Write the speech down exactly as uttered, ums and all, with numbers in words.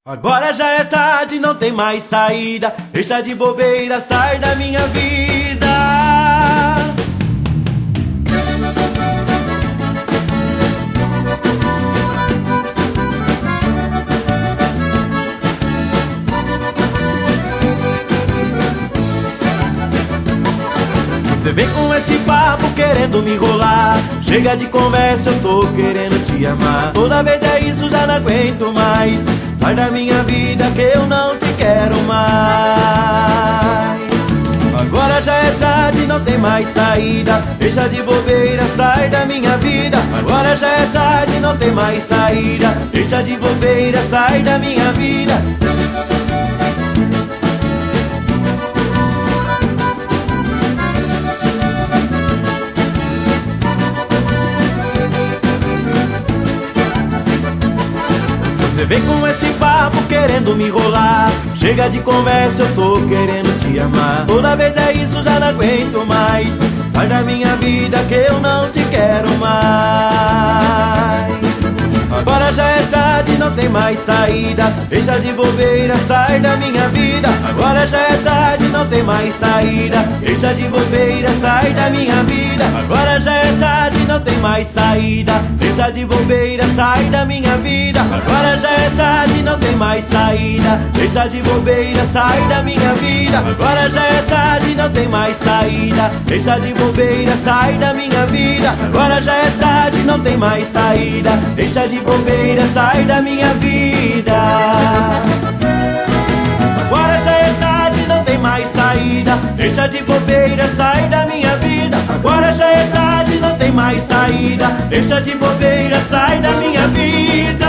Agora já é tarde, não tem mais saída. Deixa de bobeira, sai da minha vida. Você vem com esse papo querendo me enrolar. Chega de conversa, eu tô querendo te amar. Toda vez é isso, já não aguento mais. Sai da minha vida que eu não te quero mais. Agora já é tarde, não tem mais saída. Deixa de bobeira, sai da minha vida. Agora já é tarde, não tem mais saída. Deixa de bobeira, sai da minha vida. Você vem com esse papo querendo me enrolar. Chega de conversa, eu tô querendo te amar. Toda vez é isso, já não aguento mais. Sai da minha vida que eu não te quero mais. Agora já é tarde, não tem mais saída. Deixa de bobeira, sai da minha vida. Agora já é tarde, não tem mais saída. Deixa de bobeira, sai da minha vida. Agora já é tarde, não tem mais saída. Deixa de bobeira, sai da minha vida. Agora já é tarde, não tem mais saída. Deixa de bobeira, sai da minha vida. Agora já é tarde, não tem mais saída. Deixa de bobeira, sai da minha vida. Agora já é tarde, não tem mais saída. Deixa de bobeira, sai da minha vida. Agora já é tarde, não tem mais saída. Deixa de bobeira, sai da minha vida. Agora já é tarde, não tem mais saída. Deixa de bobeira, sai da minha vida.